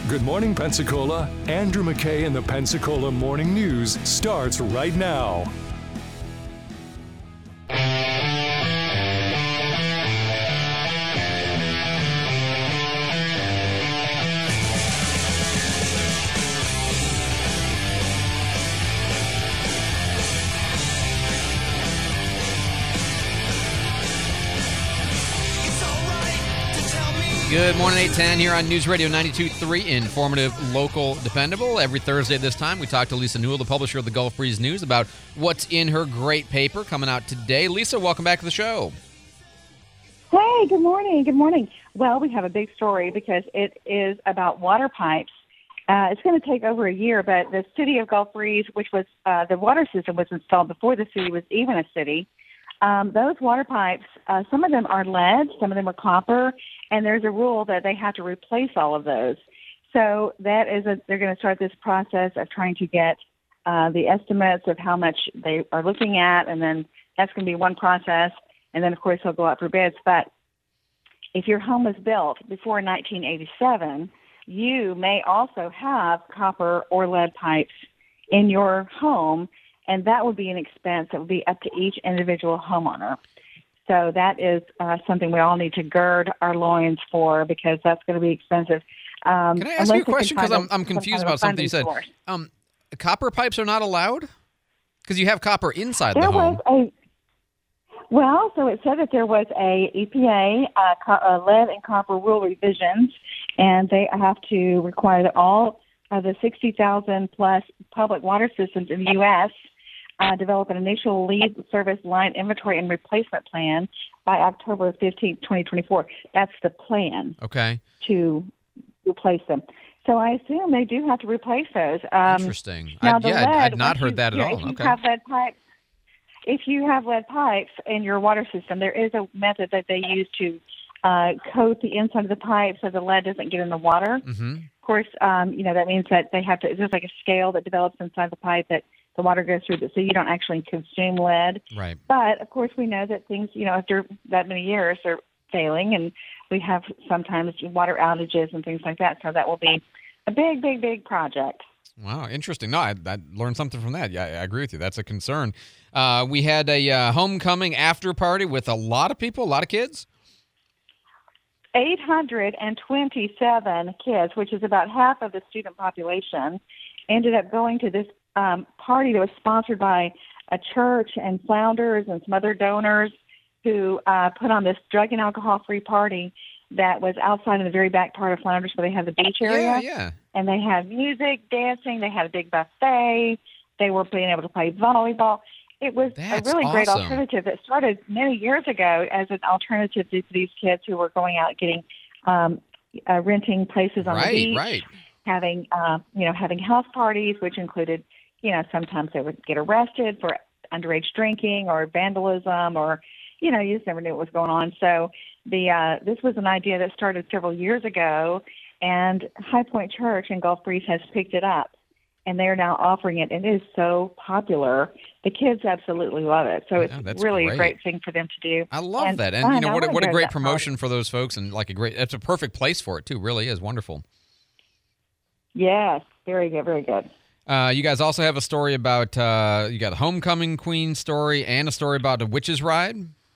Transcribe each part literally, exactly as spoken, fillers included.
Good morning, Pensacola. Andrew McKay in the Pensacola Morning News starts right now. Good morning, eight ten here on News Radio ninety-two point three, informative, local, dependable. Every Thursday at this time, we talk to Lisa Newell, the publisher of the Gulf Breeze News, about what's in her great paper coming out today. Lisa, welcome back to the show. Hey, good morning. Good morning. Well, we have a big story because it is about water pipes. Uh, it's going to take over a year, but the city of Gulf Breeze, which was uh, the water system was installed before the city was even a city. Um, those water pipes, uh, some of them are lead, some of them are copper, and there's a rule that they have to replace all of those. So that is a, they're going to start this process of trying to get uh, the estimates of how much they are looking at, and then that's going to be one process, and then, of course, they'll go out for bids. But if your home was built before nineteen eighty-seven, you may also have copper or lead pipes in your home, and that would be an expense that would be up to each individual homeowner. So that is uh, something we all need to gird our loins for, because that's going to be expensive. Um, Can I ask you a question? Because I'm, I'm confused about something you said. Um, copper pipes are not allowed? Because you have copper inside there the home. Was a, well, so it said that there was a E P A uh, co- uh, lead and copper rule revisions, and they have to require that all of the sixty thousand plus public water systems in the U S Uh, develop an initial lead service line inventory and replacement plan by October fifteenth, twenty twenty-four. That's the plan. Okay. To replace them. So I assume they do have to replace those. Um, Interesting. Now I, the yeah, lead, I'd not once heard you, that at you know, all. If you Okay. have lead pipes, if you have lead pipes in your water system, there is a method that they use to uh, coat the inside of the pipe so the lead doesn't get in the water. Mm-hmm. Of course, um, you know, that means that they have to, there's like a scale that develops inside the pipe that the water goes through, so you don't actually consume lead. Right. But, of course, we know that things, you know, after that many years, they're failing, and we have sometimes water outages and things like that, so that will be a big, big, big project. Wow, interesting. No, I, I learned something from that. Yeah, I agree with you. That's a concern. Uh, we had a uh, homecoming after party with a lot of people, a lot of kids. eight hundred twenty-seven kids, which is about half of the student population, ended up going to this um, party that was sponsored by a church and Flounders and some other donors who uh, put on this drug and alcohol-free party that was outside in the very back part of Flounders where they have the beach area. Yeah, yeah. And they had music, dancing, they had a big buffet, they were being able to play volleyball. It was That's a really great awesome. alternative that started many years ago as an alternative to these kids who were going out getting, um, uh, renting places on Right, the beach, right. having, uh, you know, having house parties, which included, you know, sometimes they would get arrested for underage drinking or vandalism, or, you know, you just never knew what was going on. So the uh, this was an idea that started several years ago, and High Point Church in Gulf Breeze has picked it up, and they are now offering it, and it is so popular. The kids absolutely love it. So it's Yeah, that's really great. a great thing for them to do. I love And that. And, fun. you know, I what a, wanna what a go to great that promotion party. for those folks, and like a great, it's a perfect place for it, too. Really is wonderful. Yes, very good, very good. Uh, you guys also have a story about, uh, you got a homecoming queen story and a story about a witches ride.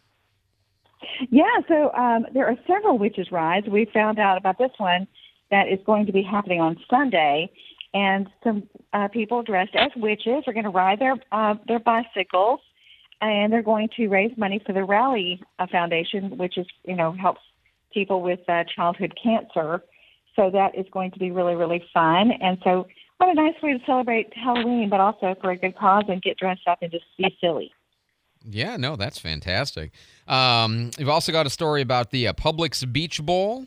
Yeah, so um, there are several witches' rides. We found out about this one that is going to be happening on Sunday, and some uh, people dressed as witches are going to ride their uh, their bicycles, and they're going to raise money for the Rally uh, Foundation, which is you know helps people with uh, childhood cancer. So that is going to be really, really fun. And so what a nice way to celebrate Halloween, but also for a good cause and get dressed up and just be silly. Yeah, no, that's fantastic. Um, you've also got a story about the uh, Publix Beach Bowl.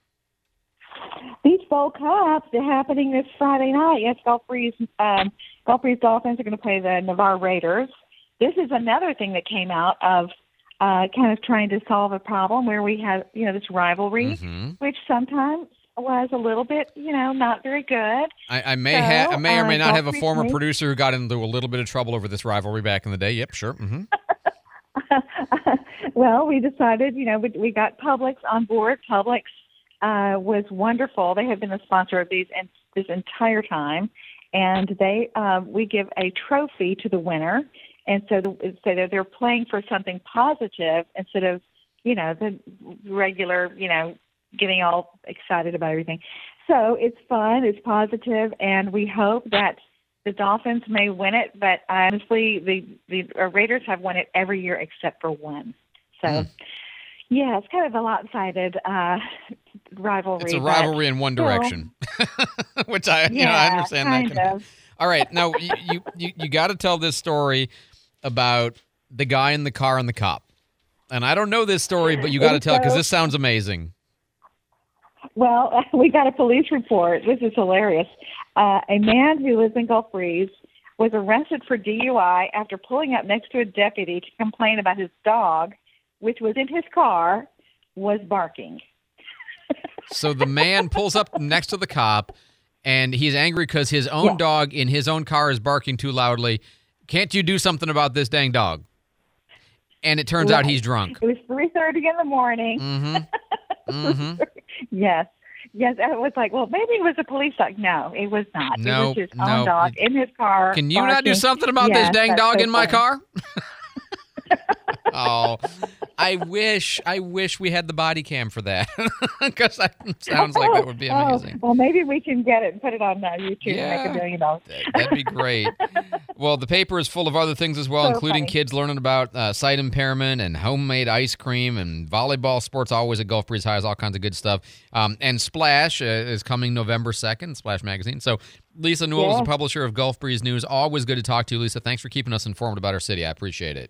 Beach Bowl Cups, they're happening this Friday night. Yes, Gulf Breeze, um, Gulf Breeze Dolphins are going to play the Navarre Raiders. This is another thing that came out of uh, kind of trying to solve a problem where we have, you know, this rivalry, Mm-hmm. which sometimes was a little bit, you know, not very good. I, I may So, ha- I may or may uh, not have a Gulf former Breeze- producer who got into a little bit of trouble over this rivalry back in the day. Yep, sure. Mm-hmm. Well, we decided, you know, we, we got Publix on board. Publix uh, was wonderful. They have been the sponsor of these and this entire time, and they uh, we give a trophy to the winner, and so the, so that they're playing for something positive instead of you know the regular you know getting all excited about everything. So it's fun, it's positive, and we hope that the Dolphins may win it. But honestly, the the Raiders have won it every year except for one. So. Mm. Yeah, it's kind of a lopsided uh, rivalry. It's a rivalry in one direction, well, which I, you yeah, know, I understand kind that. Of. All right, now you you, you, you got to tell this story about the guy in the car and the cop. And I don't know this story, but you got to tell it because this sounds amazing. Well, we got a police report. This is hilarious. Uh, a man who lives in Gulf Breeze was arrested for D U I after pulling up next to a deputy to complain about his dog, which was in his car, was barking. So the man pulls up next to the cop, and he's angry because his own yeah. dog in his own car is barking too loudly. Can't you do something about this dang dog? And it turns right. out he's drunk. It was three thirty in the morning. Mm-hmm. Mm-hmm. Yes. Yes, I was like, well, maybe it was a police dog. No, it was not. No, it was his no. own dog in his car. Can you barking. not do something about yes, this dang dog so in my funny. car? Oh, I wish, I wish we had the body cam for that, because that sounds like that would be amazing. Oh, well, maybe we can get it and put it on uh, YouTube yeah, and make a million dollars. That'd be great. Well, the paper is full of other things as well, so including funny. kids learning about uh, sight impairment and homemade ice cream and volleyball. Sports always at Gulf Breeze High, all kinds of good stuff. Um, and Splash uh, is coming November second, Splash Magazine. So Lisa Newell yeah. is the publisher of Gulf Breeze News. Always good to talk to you, Lisa. Thanks for keeping us informed about our city. I appreciate it.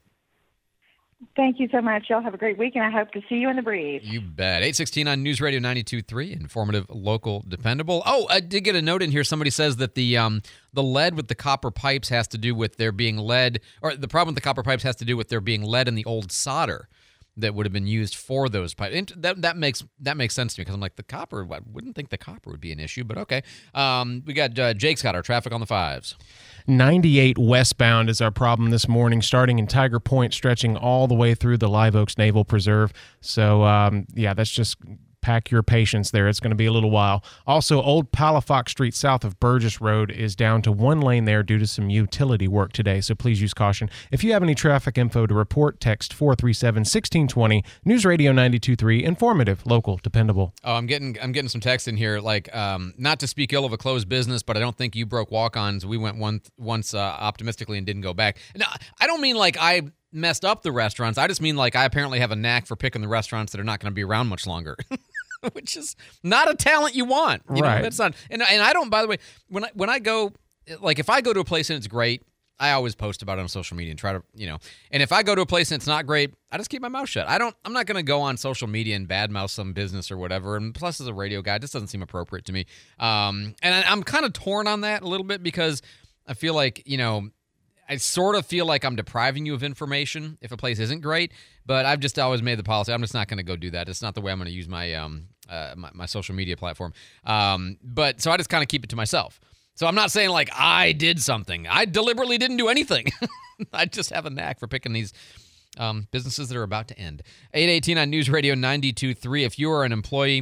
Thank you so much. Y'all have a great week, and I hope to see you in the breeze. You bet. eight sixteen on News Radio ninety-two point three, informative, local, dependable. Oh, I did get a note in here. Somebody says that the um, the lead with the copper pipes has to do with there being lead, or the problem with the copper pipes has to do with there being lead in the old solder that would have been used for those pipes. And that that makes that makes sense to me because I'm like, the copper, I wouldn't think the copper would be an issue, but okay. Um, we got uh, Jake's got our traffic on the fives. ninety-eight westbound is our problem this morning, starting in Tiger Point, stretching all the way through the Live Oaks Naval Preserve. So, um, yeah, that's just pack your patience there. It's going to be a little while. Also, Old Palafox Street south of Burgess Road is down to one lane there due to some utility work today, so please use caution. If you have any traffic info to report, text four three seven, one six two zero. News Radio ninety-two point three, informative, local, dependable. Oh, I'm getting I'm getting some text in here, like, um, not to speak ill of a closed business, but I don't think you broke walk-ons. We went one, once uh, optimistically and didn't go back. Now, I don't mean like I messed up the restaurants. I just mean like I apparently have a knack for picking the restaurants that are not going to be around much longer. Which is not a talent you want. You right. know, that's not, and, and I don't, by the way, when I, when I go, like if I go to a place and it's great, I always post about it on social media and try to, you know, and if I go to a place and it's not great, I just keep my mouth shut. I don't, I'm not going to go on social media and badmouth some business or whatever. And plus, as a radio guy, it just doesn't seem appropriate to me. Um, and I, I'm kind of torn on that a little bit because I feel like, you know, I sort of feel like I'm depriving you of information if a place isn't great, but I've just always made the policy. I'm just not going to go do that. It's not the way I'm going to use my um uh, my, my social media platform. Um, but so I just kind of keep it to myself. So I'm not saying like I did something. I deliberately didn't do anything. I just have a knack for picking these um, businesses that are about to end. eight eighteen on News Radio ninety-two point three. If you are an employee,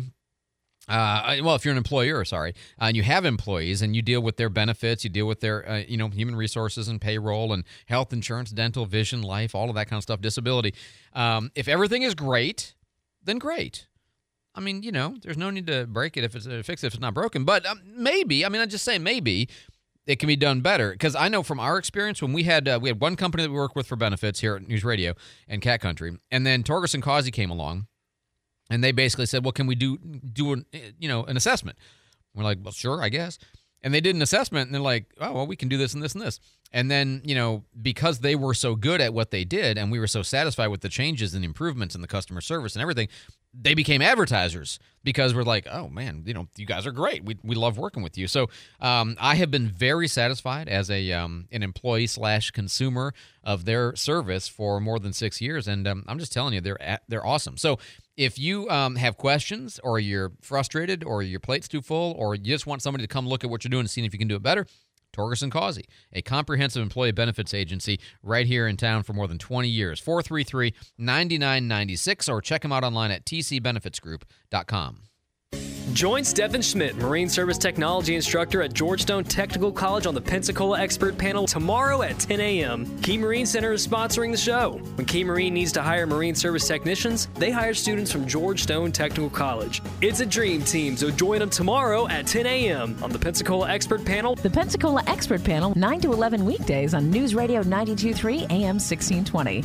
Uh, well, if you're an employer, sorry, uh, and you have employees and you deal with their benefits, you deal with their, uh, you know, human resources and payroll and health insurance, dental, vision, life, all of that kind of stuff, disability. Um, if everything is great, then great. I mean, you know, there's no need to break it if it's uh, fix it if it's not broken. But um, maybe, I mean, I just say maybe it can be done better because I know from our experience when we had uh, we had one company that we worked with for benefits here at News Radio and Cat Country, and then Torgerson Causey came along. And they basically said, well, can we do do an, you know, an assessment? We're like, well, sure, I guess. And they did an assessment, and they're like, oh, well, we can do this and this and this. And then, you know, because they were so good at what they did, and we were so satisfied with the changes and improvements in the customer service and everything, they became advertisers because we're like, oh, man, you know, you guys are great. We we love working with you. So um, I have been very satisfied as a um, an employee slash consumer of their service for more than six years. And um, I'm just telling you, they're at, they're awesome. So if you um, have questions or you're frustrated or your plate's too full or you just want somebody to come look at what you're doing and see if you can do it better, Torgerson Causey, a comprehensive employee benefits agency right here in town for more than twenty years. four three three, nine nine nine six or check them out online at t c benefits group dot com. Join Stephen Schmidt, Marine Service Technology Instructor at Georgetown Technical College on the Pensacola Expert Panel tomorrow at ten a.m. Key Marine Center is sponsoring the show. When Key Marine needs to hire Marine Service technicians, they hire students from Georgetown Technical College. It's a dream team, so join them tomorrow at ten a.m. on the Pensacola Expert Panel. The Pensacola Expert Panel, nine to eleven weekdays on News Radio ninety-two point three A M sixteen twenty.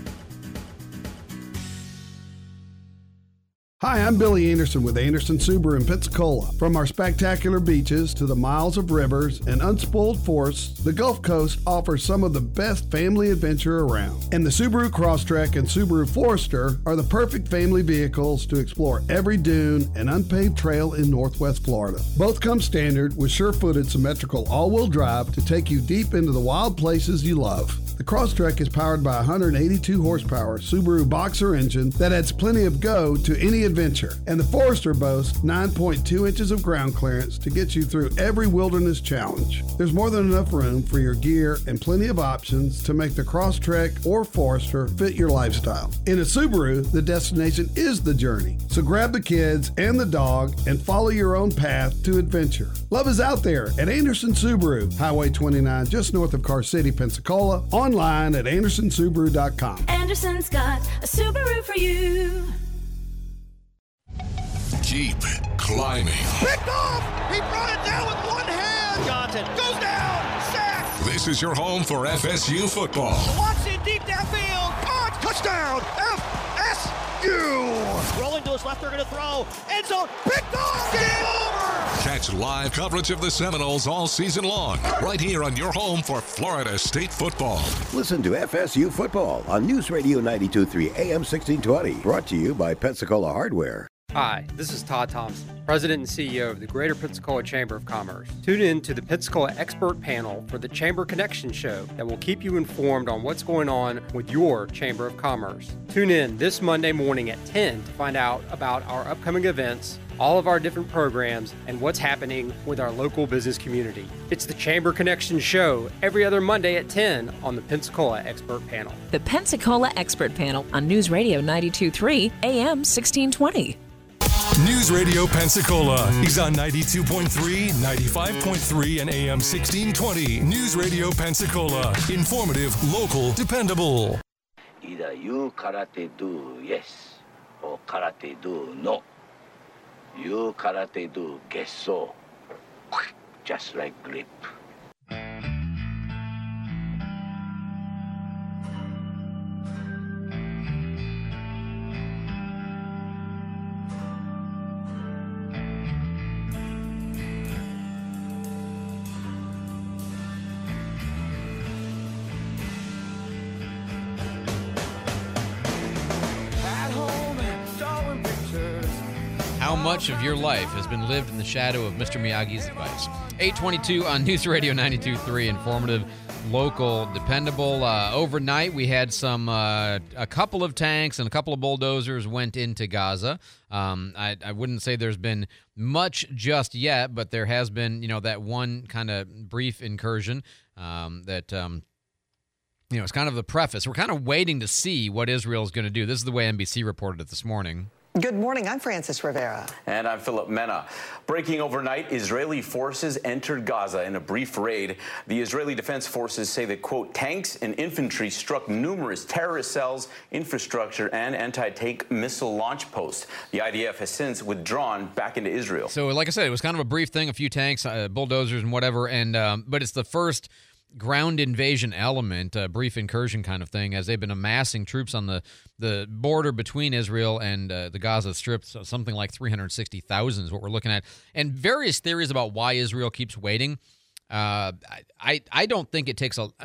Hi, I'm Billy Anderson with Anderson Subaru in Pensacola. From our spectacular beaches to the miles of rivers and unspoiled forests, the Gulf Coast offers some of the best family adventure around. And the Subaru Crosstrek and Subaru Forester are the perfect family vehicles to explore every dune and unpaved trail in Northwest Florida. Both come standard with sure-footed symmetrical all-wheel drive to take you deep into the wild places you love. The Crosstrek is powered by a one hundred eighty-two horsepower Subaru Boxer engine that adds plenty of go to any adventure. And the Forester boasts nine point two inches of ground clearance to get you through every wilderness challenge. There's more than enough room for your gear and plenty of options to make the Crosstrek or Forester fit your lifestyle. In a Subaru, the destination is the journey. So grab the kids and the dog and follow your own path to adventure. Love is out there at Anderson Subaru, Highway twenty-nine, just north of Car City, Pensacola. Online at anderson subaru dot com. Anderson's got a Subaru for you. Keep climbing. Picked off! He brought it down with one hand! Johnson goes down! Sack! This is your home for F S U football. Watch it deep downfield! Caught! Touchdown! F S U! Rolling to his left, they're going to throw. End zone! Picked off! Game over! Catch live coverage of the Seminoles all season long, right here on your home for Florida State football. Listen to F S U football on News Radio ninety-two point three A M sixteen twenty, brought to you by Pensacola Hardware. Hi, this is Todd Thompson, President and C E O of the Greater Pensacola Chamber of Commerce. Tune in to the Pensacola Expert Panel for the Chamber Connection Show that will keep you informed on what's going on with your Chamber of Commerce. Tune in this Monday morning at ten to find out about our upcoming events, all of our different programs, and what's happening with our local business community. It's the Chamber Connection Show every other Monday at ten on the Pensacola Expert Panel. The Pensacola Expert Panel on News Radio ninety-two point three A M sixteen twenty. News Radio Pensacola is on ninety-two point three, ninety-five point three, and A M sixteen twenty. News Radio Pensacola. Informative, local, dependable. Either you karate do yes or karate do no. You karate do guess so. Just like grip. How much of your life has been lived in the shadow of Mister Miyagi's advice? eight twenty-two on News Radio ninety-two point three, informative, local, dependable. Uh, overnight, we had some, uh, a couple of tanks and a couple of bulldozers went into Gaza. Um, I, I wouldn't say there's been much just yet, but there has been, you know, that one kind of brief incursion um, that, um, you know, it's kind of the preface. We're kind of waiting to see what Israel is going to do. This is the way N B C reported it this morning. Good morning. I'm Francis Rivera. And I'm Philip Mena. Breaking overnight, Israeli forces entered Gaza in a brief raid. The Israeli Defense Forces say that, quote, tanks and infantry struck numerous terrorist cells, infrastructure, and anti-tank missile launch posts. The I D F has since withdrawn back into Israel. So, like I said, it was kind of a brief thing, a few tanks, uh, bulldozers, and whatever. And um, but it's the first ground invasion element, a brief incursion kind of thing, as they've been amassing troops on the, the border between Israel and uh, the Gaza Strip. So something like three hundred sixty thousand is what we're looking at. And various theories about why Israel keeps waiting. Uh, I, I don't think it takes a...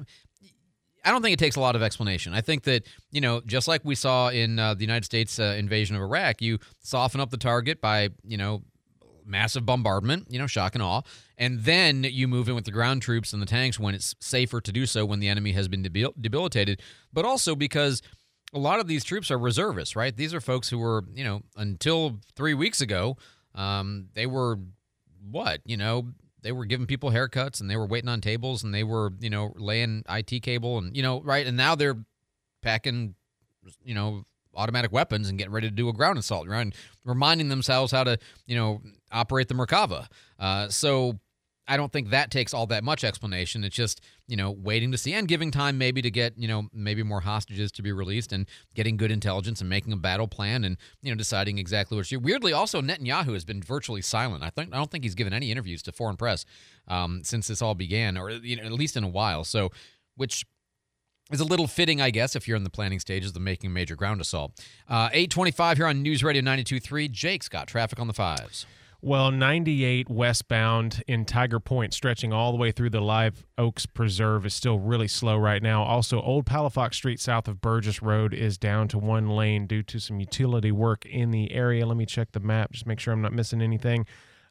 I don't think it takes a lot of explanation. I think that, you know, just like we saw in uh, the United States uh, invasion of Iraq, you soften up the target by, you know, massive bombardment, you know, shock and awe, and then you move in with the ground troops and the tanks when it's safer to do so when the enemy has been debil- debilitated, but also because a lot of these troops are reservists, right? These are folks who were, you know, until three weeks ago, um, they were, what, you know, they were giving people haircuts and they were waiting on tables and they were, you know, laying I T cable and, you know, right, and now they're packing, you know, automatic weapons and getting ready to do a ground assault, right? And reminding themselves how to, you know, operate the Merkava. Uh, so I don't think that takes all that much explanation. It's just, you know, waiting to see and giving time maybe to get, you know, maybe more hostages to be released and getting good intelligence and making a battle plan and, you know, deciding exactly what to do. Weirdly, also, Netanyahu has been virtually silent. I think I don't think he's given any interviews to foreign press um, since this all began, or, you know, at least in a while. So, which is a little fitting, I guess, if you're in the planning stages of making a major ground assault. Uh, eight twenty-five here on News Radio ninety-two point three. Jake's got traffic on the fives. Well, ninety-eight westbound in Tiger Point, stretching all the way through the Live Oaks Preserve, is still really slow right now. Also, Old Palafox Street south of Burgess Road is down to one lane due to some utility work in the area. Let me check the map, just make sure I'm not missing anything.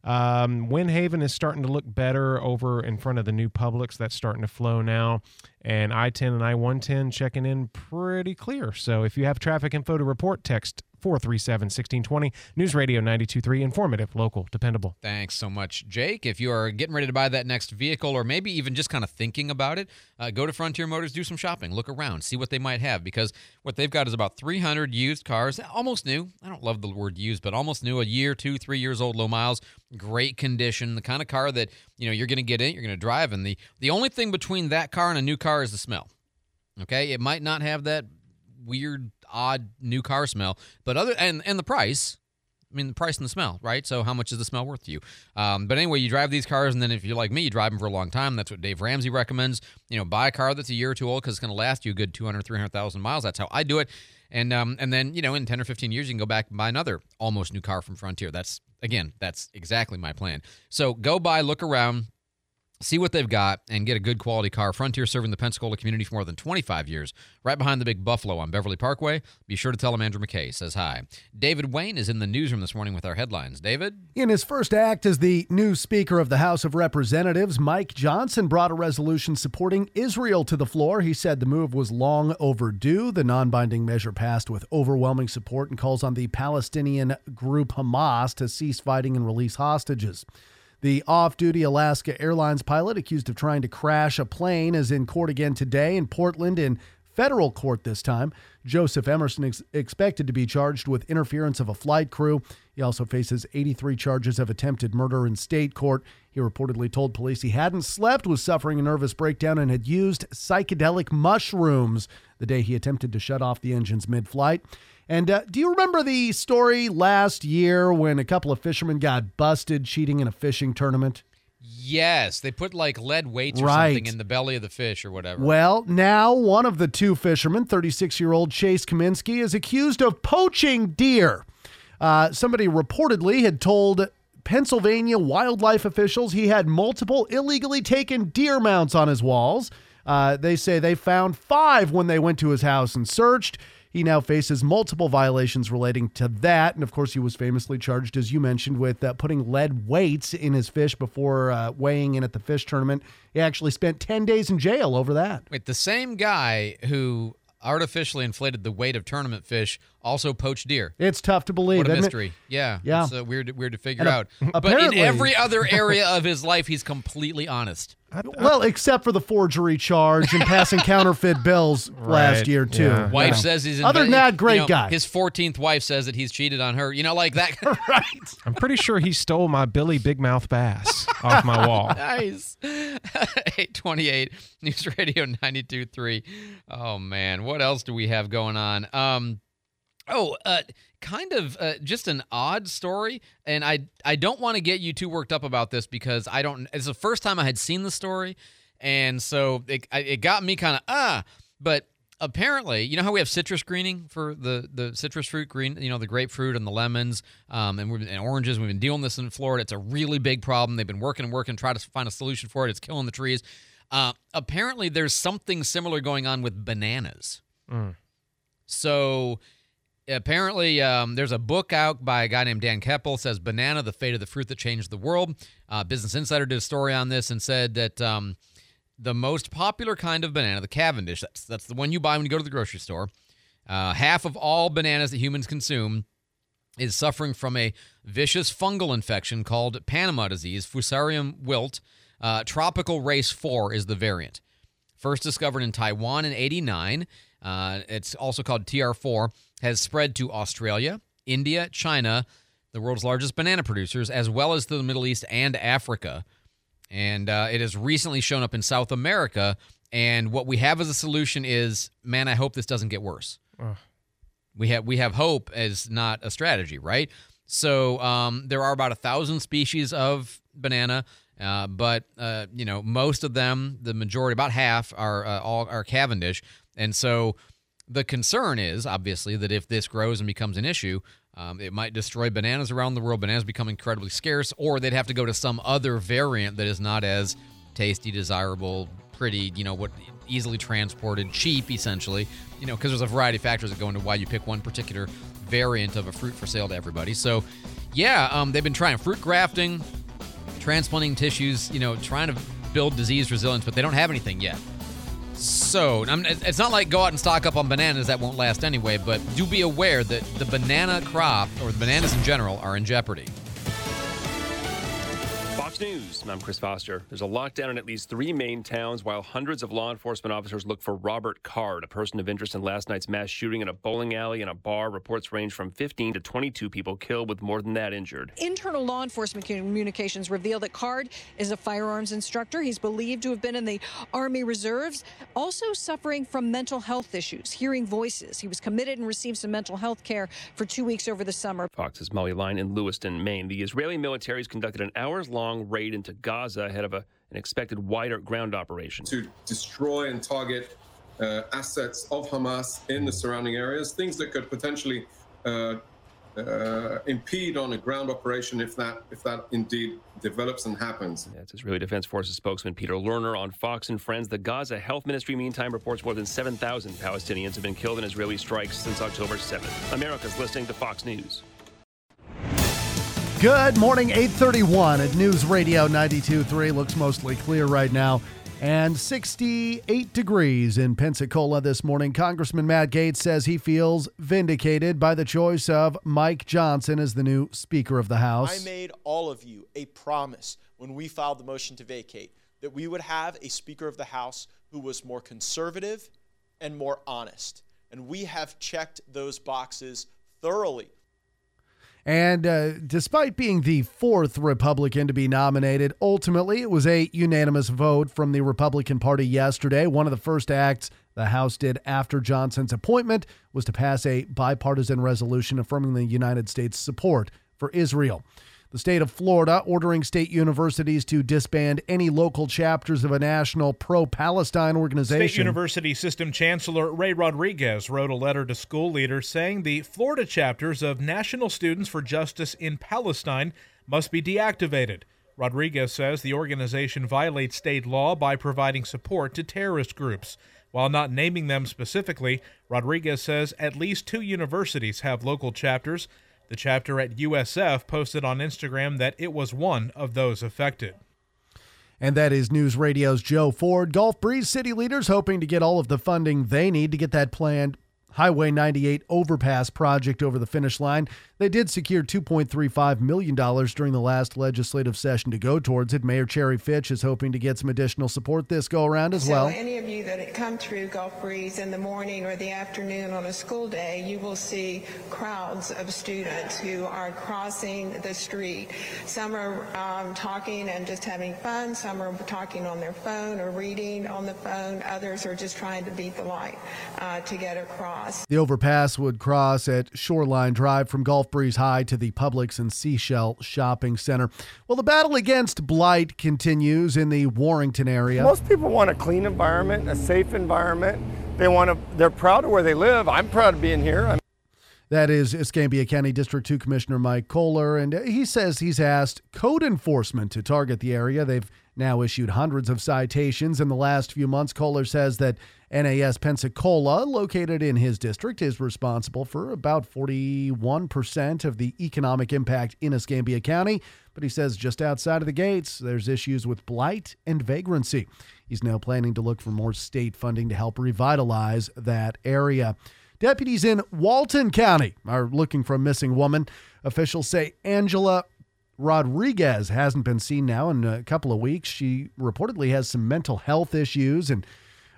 Um, Windhaven is starting to look better over in front of the new Publix. That's starting to flow now. And I ten and I one ten checking in pretty clear. So if you have traffic info to report, text four three seven, one six two zero. News Radio ninety-two point three, informative, local, dependable. Thanks so much, Jake. If you are getting ready to buy that next vehicle or maybe even just kind of thinking about it, uh, go to Frontier Motors, do some shopping, look around, see what they might have, because what they've got is about three hundred used cars, almost new. I don't love the word used, but almost new, a year, two, three years old, low miles, great condition, the kind of car that, you know, you're going to get in, you're going to drive, and the, the only thing between that car and a new car is the smell. Okay? It might not have that weird, odd new car smell, but other and, and the price. I mean, the price and the smell, right? So how much is the smell worth to you? Um, but anyway, you drive these cars, and then if you're like me, you drive them for a long time. That's what Dave Ramsey recommends. You know, buy a car that's a year or two old because it's going to last you a good two hundred, three hundred thousand miles. That's how I do it. And um, and then, you know, in ten or fifteen years, you can go back and buy another almost new car from Frontier. That's, again, that's exactly my plan. So go buy, look around, see what they've got, and get a good quality car. Frontier serving the Pensacola community for more than twenty-five years, right behind the Big Buffalo on Beverly Parkway. Be sure to tell him Andrew McKay says hi. David Wayne is in the newsroom this morning with our headlines. David? In his first act as the new Speaker of the House of Representatives, Mike Johnson brought a resolution supporting Israel to the floor. He said the move was long overdue. The non-binding measure passed with overwhelming support and calls on the Palestinian group Hamas to cease fighting and release hostages. The off-duty Alaska Airlines pilot accused of trying to crash a plane is in court again today in Portland in federal court this time. Joseph Emerson is expected to be charged with interference of a flight crew. He also faces eighty-three charges of attempted murder in state court. He reportedly told police he hadn't slept, was suffering a nervous breakdown, and had used psychedelic mushrooms the day he attempted to shut off the engines mid-flight. And uh, do you remember the story last year when a couple of fishermen got busted cheating in a fishing tournament? Yes, they put like lead weights or Right. something in the belly of the fish or whatever. Well, now one of the two fishermen, thirty-six-year-old Chase Kaminsky, is accused of poaching deer. Uh, somebody reportedly had told Pennsylvania wildlife officials he had multiple illegally taken deer mounts on his walls. Uh, they say they found five when they went to his house and searched. He now faces multiple violations relating to that. And, of course, he was famously charged, as you mentioned, with uh, putting lead weights in his fish before uh, weighing in at the fish tournament. He actually spent ten days in jail over that. Wait, the same guy who artificially inflated the weight of tournament fish also poached deer. It's tough to believe, What a isn't it? mystery. Yeah. Yeah. It's uh, weird, weird to figure And, uh, out. But in apparently- every other area of his life, he's completely honest. Well, except for the forgery charge and passing counterfeit bills last Right, year, too. yeah. Wife Yeah. says he's... Other than that, great you know, guy. His fourteenth wife says that he's cheated on her. You know, like that. Right. I'm pretty sure he stole my Billy Big Mouth bass off my wall. Nice. eight twenty-eight News Radio ninety-two point three. Oh, man. What else do we have going on? Um, oh, uh, kind of uh, just an odd story. And I, I don't want to get you too worked up about this because I don't. It's the first time I had seen the story. And so it, it got me kind of, ah. But apparently, you know how we have citrus greening for the, the citrus fruit green, you know, the grapefruit and the lemons um, and, we've, and oranges. We've been dealing with this in Florida. It's a really big problem. They've been working and working, trying to find a solution for it. It's killing the trees. Uh, apparently, there's something similar going on with bananas. Mm. So apparently, um, there's a book out by a guy named Dan Keppel, says Banana, the Fate of the Fruit That Changed the World. Uh, Business Insider did a story on this and said that um, the most popular kind of banana, the Cavendish, that's, that's the one you buy when you go to the grocery store, uh, half of all bananas that humans consume is suffering from a vicious fungal infection called Panama disease, Fusarium wilt. Uh, tropical race four is the variant. First discovered in Taiwan in eighty-nine. Uh, it's also called T R four. has spread to Australia, India, China, the world's largest banana producers, as well as to the Middle East and Africa. And uh, it has recently shown up in South America. And what we have as a solution is, man, I hope this doesn't get worse. Ugh. We have we have hope as not a strategy, right? So um, there are about a thousand species of banana, uh, but uh, you know most of them, the majority, about half, are uh, all are Cavendish, and so the concern is obviously that if this grows and becomes an issue, um, it might destroy bananas around the world. Bananas become incredibly scarce, or they'd have to go to some other variant that is not as tasty, desirable, pretty, you know, what easily transported, cheap, essentially, you know, because there's a variety of factors that go into why you pick one particular variant of a fruit for sale to everybody. So, yeah, um, they've been trying fruit grafting, transplanting tissues, you know, trying to build disease resilience, but they don't have anything yet. So, I mean, it's not like go out and stock up on bananas. That won't last anyway, but do be aware that the banana crop, or the bananas in general, are in jeopardy. Fox News, I'm Chris Foster. There's a lockdown in at least three Maine towns while hundreds of law enforcement officers look for Robert Card, a person of interest in last night's mass shooting in a bowling alley and a bar. Reports range from fifteen to twenty-two people killed, with more than that injured. Internal law enforcement communications reveal that Card is a firearms instructor. He's believed to have been in the Army Reserves, also suffering from mental health issues, hearing voices. He was committed and received some mental health care for two weeks over the summer. Fox's Molly Line in Lewiston, Maine. The Israeli military has conducted an hours-long raid into Gaza ahead of a, an expected wider ground operation. To destroy and target uh, assets of Hamas in the surrounding areas, things that could potentially uh, uh, impede on a ground operation if that if that indeed develops and happens. That's Israeli Defense Forces spokesman Peter Lerner on Fox and Friends. The Gaza Health Ministry, meantime, reports more than seven thousand Palestinians have been killed in Israeli strikes since October seventh. America's listening to Fox News. Good morning, eight thirty-one at News Radio ninety-two point three. Looks mostly clear right now. And sixty-eight degrees in Pensacola this morning. Congressman Matt Gaetz says he feels vindicated by the choice of Mike Johnson as the new Speaker of the House. I made all of you a promise when we filed the motion to vacate that we would have a Speaker of the House who was more conservative and more honest. And we have checked those boxes thoroughly. And uh, despite being the fourth Republican to be nominated, ultimately it was a unanimous vote from the Republican Party yesterday. One of the first acts the House did after Johnson's appointment was to pass a bipartisan resolution affirming the United States' support for Israel. The state of Florida ordering state universities to disband any local chapters of a national pro-Palestine organization. State University System Chancellor Ray Rodriguez wrote a letter to school leaders saying the Florida chapters of National Students for Justice in Palestine must be deactivated. Rodriguez says the organization violates state law by providing support to terrorist groups. While not naming them specifically, Rodriguez says at least two universities have local chapters. The chapter at U S F posted on Instagram that it was one of those affected. And that is News Radio's Joe Ford. Gulf Breeze city leaders hoping to get all of the funding they need to get that planned Highway ninety-eight overpass project over the finish line. They did secure two point three five million dollars during the last legislative session to go towards it. Mayor Cherry Fitch is hoping to get some additional support this go around as so well. So any of you that come through Gulf Breeze in the morning or the afternoon on a school day, you will see crowds of students who are crossing the street. Some are um, talking and just having fun. Some are talking on their phone or reading on the phone. Others are just trying to beat the light uh, to get across. The overpass would cross at Shoreline Drive from Gulf Breeze High to the Publix and Seashell Shopping Center. Well, the battle against blight continues in the Warrington area. Most people want a clean environment, a safe environment. They want to. They're proud of where they live. I'm proud of being here. I'm- That is Escambia County District two Commissioner Mike Kohler, and he says he's asked code enforcement to target the area. They've now issued hundreds of citations in the last few months. Kohler says that N A S Pensacola, located in his district, is responsible for about forty-one percent of the economic impact in Escambia County. But he says just outside of the gates, there's issues with blight and vagrancy. He's now planning to look for more state funding to help revitalize that area. Deputies in Walton County are looking for a missing woman. Officials say Angela Rodriguez hasn't been seen now in a couple of weeks. She reportedly has some mental health issues, and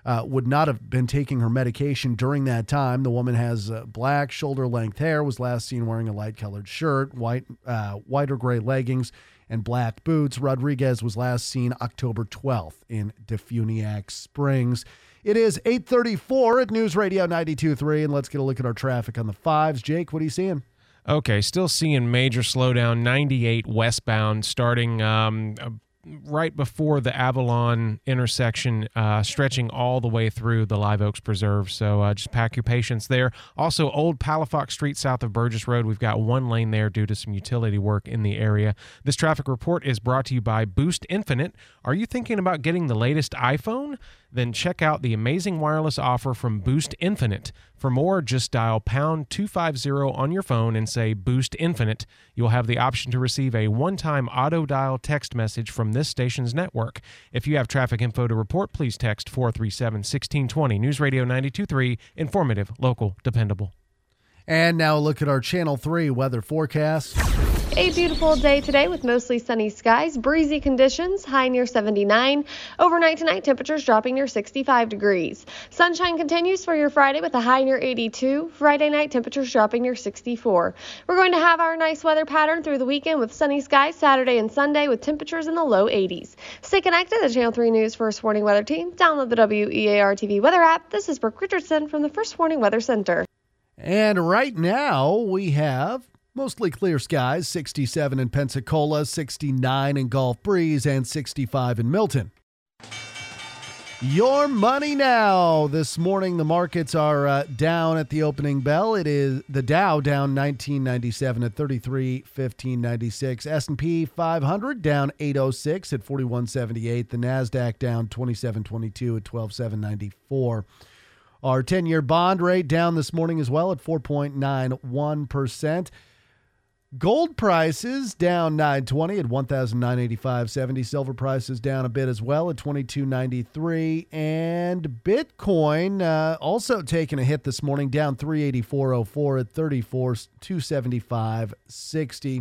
uh, would not have been taking her medication during that time. The woman has uh, black shoulder-length hair, was last seen wearing a light-colored shirt, white, uh, white or gray leggings, and black boots. Rodriguez was last seen October twelfth in Defuniak Springs. It is eight thirty-four at News Radio ninety-two point three, and let's get a look at our traffic on the fives. Jake, what are you seeing? Okay, still seeing major slowdown, ninety-eight westbound, starting um, right before the Avalon intersection, uh, stretching all the way through the Live Oaks Preserve. So uh, just pack your patience there. Also, Old Palafox Street south of Burgess Road, we've got one lane there due to some utility work in the area. This traffic report is brought to you by Boost Infinite. Are you thinking about getting the latest iPhone? Then check out the amazing wireless offer from Boost Infinite. For more, just dial pound two fifty on your phone and say Boost Infinite. You'll have the option to receive a one-time auto-dial text message from this station's network. If you have traffic info to report, please text four three seven, one six two zero. News Radio ninety-two point three, informative, local, dependable. And now look at our Channel three weather forecast. A beautiful day today with mostly sunny skies, breezy conditions, high near seventy-nine. Overnight tonight, temperatures dropping near sixty-five degrees. Sunshine continues for your Friday with a high near eighty-two. Friday night, temperatures dropping near sixty-four. We're going to have our nice weather pattern through the weekend with sunny skies Saturday and Sunday with temperatures in the low eighties. Stay connected to the Channel three News First Warning Weather Team. Download the W E A R T V weather app. This is Brooke Richardson from the First Warning Weather Center. And right now we have mostly clear skies, sixty-seven in Pensacola, sixty-nine in Gulf Breeze, and sixty-five in Milton. Your money now. This morning, the markets are uh, down at the opening bell. It is the Dow down nineteen ninety-seven at thirty-three fifteen ninety-six. S and P five hundred down eight oh six at forty-one seventy-eight. The NASDAQ down twenty-seven twenty-two at twelve seven ninety-four. Our ten-year bond rate down this morning as well at four point nine one percent. Gold prices down nine twenty at one thousand nine hundred eighty-five seventy. Silver prices down a bit as well at twenty-two ninety-three. And Bitcoin uh, also taking a hit this morning, down three eighty-four oh four at thirty-four two seventy-five sixty.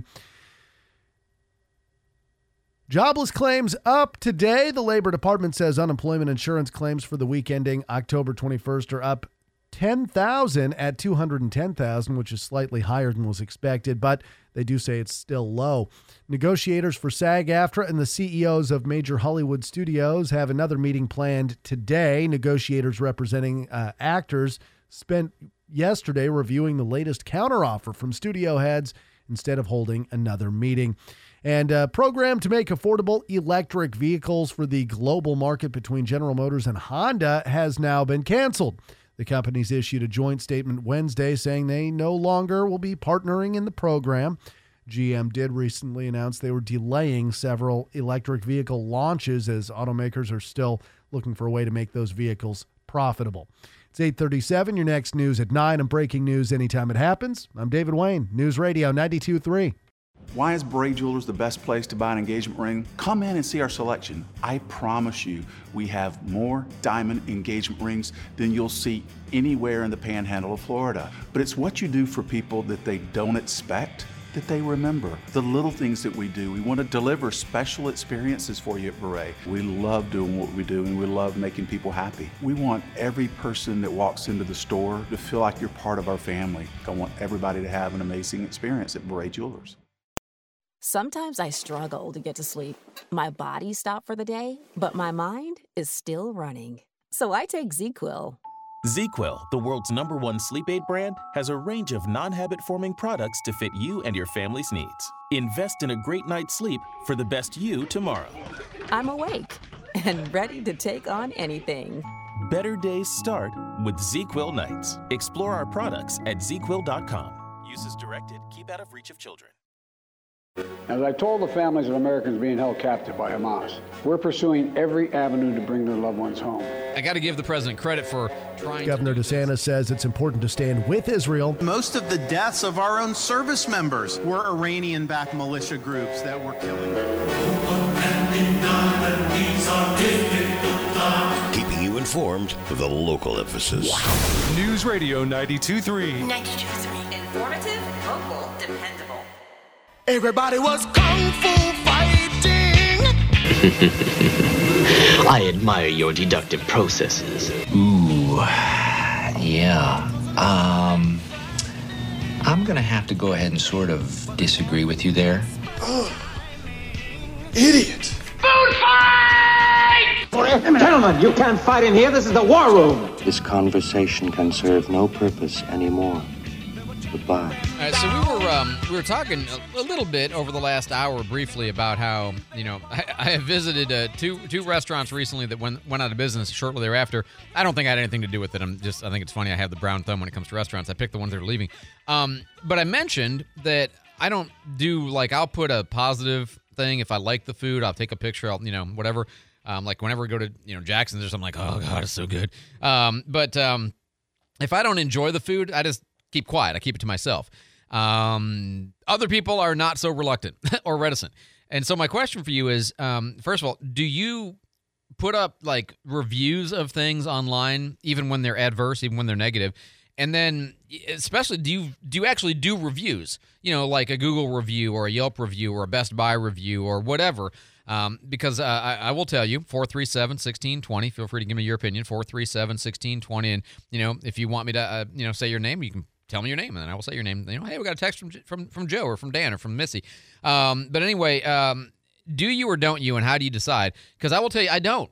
Jobless claims up today. The Labor Department says unemployment insurance claims for the week ending October twenty-first are up ten thousand at two hundred ten thousand, which is slightly higher than was expected, but they do say it's still low. Negotiators for SAG-AFTRA and the C E Os of major Hollywood studios have another meeting planned today. Negotiators representing uh, actors spent yesterday reviewing the latest counteroffer from studio heads instead of holding another meeting. And a program to make affordable electric vehicles for the global market between General Motors and Honda has now been canceled. The companies issued a joint statement Wednesday saying they no longer will be partnering in the program. G M did recently announce they were delaying several electric vehicle launches as automakers are still looking for a way to make those vehicles profitable. It's eight thirty-seven. Your next news at nine and breaking news anytime it happens. I'm David Wayne, News Radio ninety-two point three. Why is Bray Jewelers the best place to buy an engagement ring? Come in and see our selection. I promise you, we have more diamond engagement rings than you'll see anywhere in the panhandle of Florida. But it's what you do for people that they don't expect that they remember. The little things that we do. We want to deliver special experiences for you at Beret. We love doing what we do and we love making people happy. We want every person that walks into the store to feel like you're part of our family. I want everybody to have an amazing experience at Beret Jewelers. Sometimes I struggle to get to sleep. My body stopped for the day, but my mind is still running. So I take ZzzQuil. ZzzQuil, the world's number one sleep aid brand, has a range of non-habit-forming products to fit you and your family's needs. Invest in a great night's sleep for the best you tomorrow. I'm awake and ready to take on anything. Better days start with ZzzQuil nights. Explore our products at zz quil dot com. Use as directed. Keep out of reach of children. As I told the families of Americans being held captive by Hamas, we're pursuing every avenue to bring their loved ones home. I got to give the president credit for trying. Governor to DeSantis says it's important to stand with Israel. Most of the deaths of our own service members were Iranian-backed militia groups that were killing them. Keeping you informed with a local emphasis. News Radio ninety-two point three. ninety-two point three. Informative, local, dependable. Everybody was kung fu fighting. I admire your deductive processes. Ooh, yeah. Um, I'm gonna have to go ahead and sort of disagree with you there. Idiot! Food fight! Gentlemen, you can't fight in here. This is the war room. This conversation can serve no purpose anymore. Goodbye. All right, so we were um, we were talking a, a little bit over the last hour briefly about how, you know, I, I have visited uh, two two restaurants recently that went went out of business shortly thereafter. I don't think I had anything to do with it. I'm just I think it's funny I have the brown thumb when it comes to restaurants. I pick the ones that are leaving. Um, but I mentioned that I don't do like I'll put a positive thing if I like the food. I'll take a picture. I'll you know whatever. Um, like whenever we go to you know Jackson's or something, like, oh god, it's so good. Um, but um, if I don't enjoy the food, I just keep quiet. I keep it to myself. Um, other people are not so reluctant or reticent. And so my question for you is, um, first of all, do you put up like reviews of things online, even when they're adverse, even when they're negative? And then especially, do you do you actually do reviews, you know, like a Google review or a Yelp review or a Best Buy review or whatever? Um, because uh, I, I will tell you, four three seven, one six two zero, feel free to give me your opinion, four three seven, one six two zero. And, you know, if you want me to, uh, you know, say your name, you can tell me your name, and then I will say your name. You know, hey, we got a text from from from Joe or from Dan or from Missy. Um, but anyway, um, do you or don't you, and how do you decide? Because I will tell you, I don't.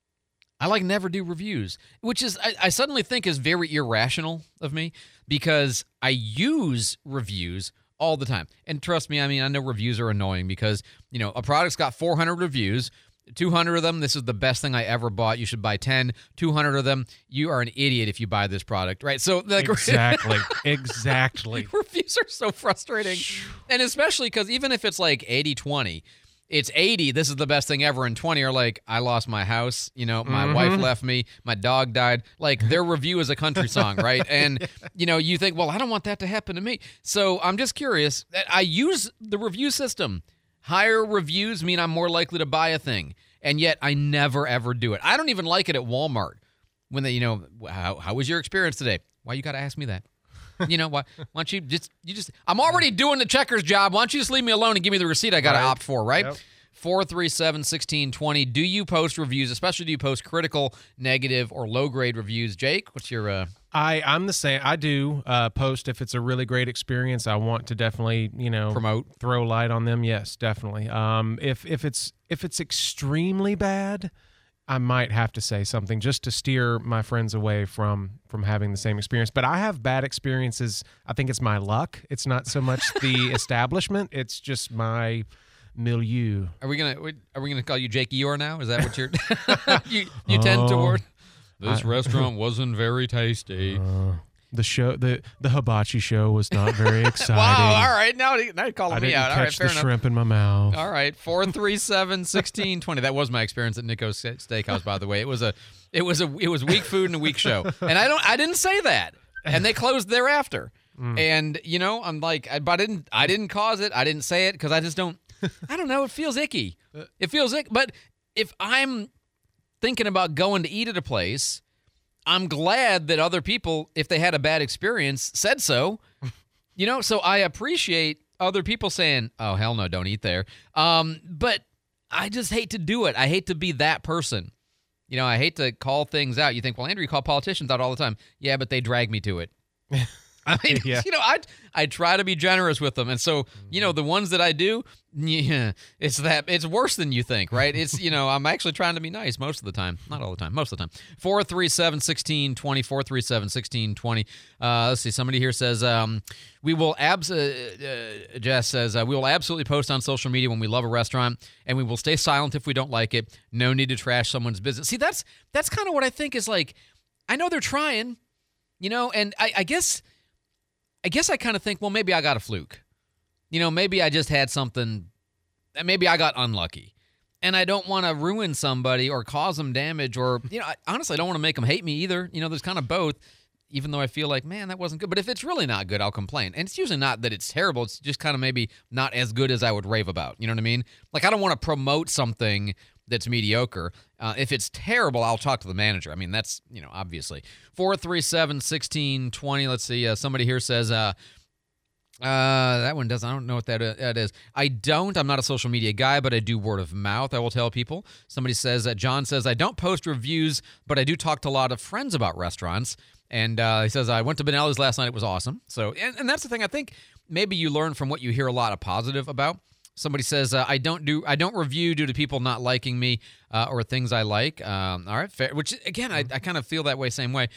I like never do reviews, which is I, I suddenly think is very irrational of me because I use reviews all the time. And trust me, I mean, I know reviews are annoying because, you know, a product's got four hundred reviews. two hundred of them, this is the best thing I ever bought. You should buy ten. two hundred of them, you are an idiot if you buy this product, right? So like, Exactly. Exactly. Reviews are so frustrating. And especially because even if it's like eighty twenty, it's eighty, this is the best thing ever, and twenty are like, I lost my house, you know, my Mhm. wife left me, my dog died. Like, their review is a country song, right? And, you know, you think, well, I don't want that to happen to me. So I'm just curious. I use the review system. Higher reviews mean I'm more likely to buy a thing, and yet I never, ever do it. I don't even like it at Walmart when they, you know, how, how was your experience today? Why you got to ask me that? You know, why, why don't you just, you just, I'm already doing the checker's job. Why don't you just leave me alone and give me the receipt I got to Right. opt for, right? Yep. four three seven, one six two zero. Do you post reviews, especially do you post critical, negative, or low-grade reviews? Jake, what's your... Uh... I, I'm the same. I do uh, post if it's a really great experience. I want to definitely, you know, promote, throw light on them. Yes, definitely. Um, if if it's if it's extremely bad, I might have to say something just to steer my friends away from from having the same experience. But I have bad experiences. I think it's my luck. It's not so much the establishment. It's just my milieu. Are we gonna are we gonna call you Jake Eeyore now? Is that what you're you you tend Oh, toward? This I- restaurant wasn't very tasty. Uh, the show, the the hibachi show was not very exciting. Wow! All right, now now you're calling I me didn't out. All right, catch fair the enough. shrimp in my mouth. All right, four three seven, one six two zero. That was my experience at Nico's Steakhouse, by the way. It was a it was a it was weak food and a weak show, and I don't I didn't say that, and they closed thereafter. Mm. And you know, I'm like, I, but I didn't I didn't cause it. I didn't say it because I just don't. I don't know. It feels icky. It feels icky. But if I'm thinking about going to eat at a place, I'm glad that other people, if they had a bad experience, said so. You know, so I appreciate other people saying, oh, hell no, don't eat there. Um, but I just hate to do it. I hate to be that person. You know, I hate to call things out. You think, well, Andrew, you call politicians out all the time. Yeah, but they drag me to it. I mean, Yeah. you know, I I try to be generous with them, and so you know the ones that I do, yeah, it's that it's worse than you think, right? It's you know I'm actually trying to be nice most of the time, not all the time, most of the time. Four three seven sixteen twenty four three seven sixteen twenty. Uh, let's see, somebody here says um, we will abs. Uh, uh, Jess says uh, we will absolutely post on social media when we love a restaurant, and we will stay silent if we don't like it. No need to trash someone's business. See, that's that's kind of what I think is like. I know they're trying, you know, and I, I guess. I guess I kind of think, well, maybe I got a fluke. You know, maybe I just had something, maybe I got unlucky. And I don't want to ruin somebody or cause them damage or, you know, I, honestly, I don't want to make them hate me either. You know, there's kind of both, even though I feel like, man, that wasn't good. But if it's really not good, I'll complain. And it's usually not that it's terrible. It's just kind of maybe not as good as I would rave about. You know what I mean? Like, I don't want to promote something that's mediocre. Uh, if it's terrible, I'll talk to the manager. I mean, that's, you know, obviously. four three seven, one six two zero. Let's see. Uh, somebody here says, uh, Uh, that one doesn't. I don't know what that, uh, that is. I don't. I'm not a social media guy, but I do word of mouth. I will tell people. Somebody says that John says, I don't post reviews, but I do talk to a lot of friends about restaurants. And uh, he says, I went to Benelli's last night. It was awesome. So, and, and that's the thing. I think maybe you learn from what you hear a lot of positive about. Somebody says, uh, I don't do, I don't review due to people not liking me uh, or things I like. Um, all right, fair. Which, again, I, I kind of feel that way, same way.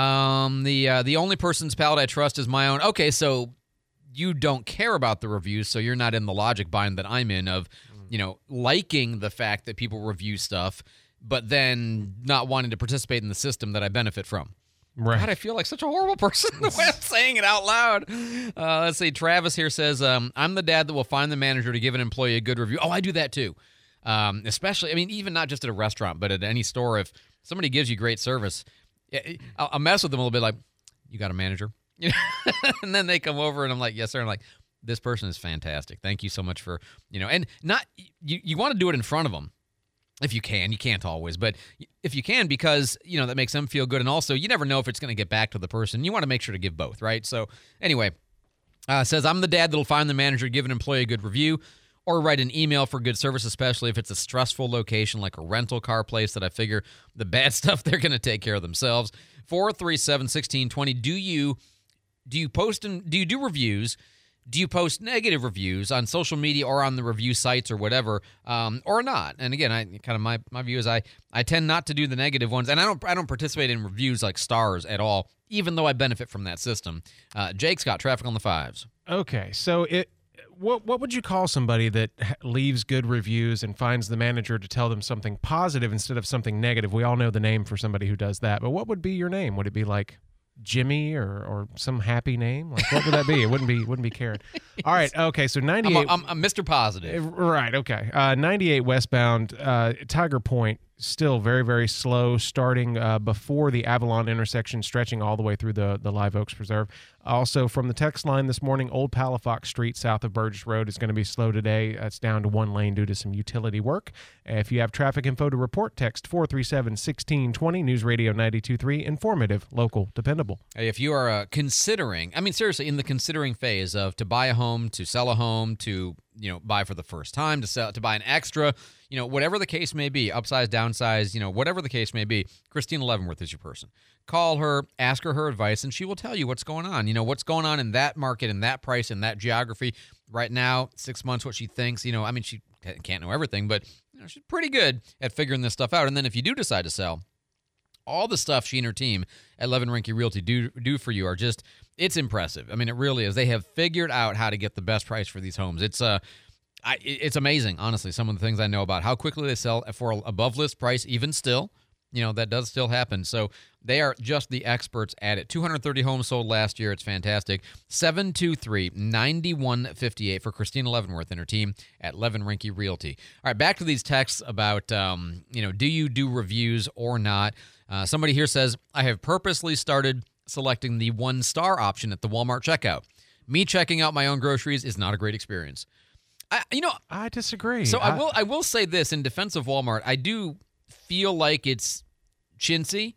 Um, the uh, the only person's palate I trust is my own. Okay, so you don't care about the reviews, so you're not in the logic bind that I'm in of, you know, liking the fact that people review stuff, but then not wanting to participate in the system that I benefit from. Right. God, I feel like such a horrible person the way I'm saying it out loud. Uh, let's see. Travis here says, um, I'm the dad that will find the manager to give an employee a good review. Oh, I do that too. Um, especially, I mean, even not just at a restaurant, but at any store. If somebody gives you great service, I'll, I'll mess with them a little bit like, you got a manager? You know? And then they come over and I'm like, yes, sir. And I'm like, this person is fantastic. Thank you so much for, you know, and not, you, you want to do it in front of them. If you can. You can't always, but if you can, because, you know, that makes them feel good. And also, you never know if it's going to get back to the person. You want to make sure to give both, right? So anyway, uh, says, I'm the dad that'll find the manager, give an employee a good review, or write an email for good service, especially if it's a stressful location like a rental car place that I figure the bad stuff, they're going to take care of themselves. four three seven, one six two zero. Do you, do you post and do you do reviews? Do you post negative reviews on social media or on the review sites or whatever, um, or not? And again, I kind of my, my view is I I tend not to do the negative ones, and I don't I don't participate in reviews like stars at all, even though I benefit from that system. Uh, Jake's got traffic on the fives. Okay, so it what what would you call somebody that leaves good reviews and finds the manager to tell them something positive instead of something negative? We all know the name for somebody who does that, but what would be your name? Would it be like Jimmy or or some happy name? Like, what would that be? It wouldn't be wouldn't be Karen. All right, okay, so ninety-eight. I'm, a, I'm, I'm Mister Positive. Right, okay. Uh, ninety-eight westbound, uh, Tiger Point, still very, very slow, starting uh, before the Avalon intersection, stretching all the way through the, the Live Oaks Preserve. Also, from the text line this morning, Old Palafox Street, south of Burgess Road, is going to be slow today. It's down to one lane due to some utility work. If you have traffic info to report, text four three seven, one six two zero, News Radio ninety-two point three, informative, local, dependable. Hey, if you are uh, considering, I mean, seriously, in the considering phase of to buy a home, to sell a home, to, you know, buy for the first time, to sell, to buy an extra, you know, whatever the case may be, upsize, downsize, you know, whatever the case may be, Christina Leavenworth is your person. Call her, ask her her advice, and she will tell you what's going on. You know, what's going on in that market, in that price, in that geography. Right now, six months, what she thinks, you know, I mean, she can't know everything, but you know, she's pretty good at figuring this stuff out. And then if you do decide to sell, all the stuff she and her team at Levin Rinke Realty do do for you are just, it's impressive. I mean, it really is. They have figured out how to get the best price for these homes. It's uh, I, it's amazing, honestly, some of the things I know about how quickly they sell for above list price, even still. You know, that does still happen. So they are just the experts at it. two hundred thirty homes sold last year. It's fantastic. seven two three, nine one five eight for Christina Leavenworth and her team at Levin Rinke Realty. All right, back to these texts about, um, you know, do you do reviews or not? Uh, somebody here says, I have purposely started selecting the one-star option at the Walmart checkout. Me checking out my own groceries is not a great experience. I, you know, I disagree. So I, I will I will say this in defense of Walmart. I do feel like it's chintzy,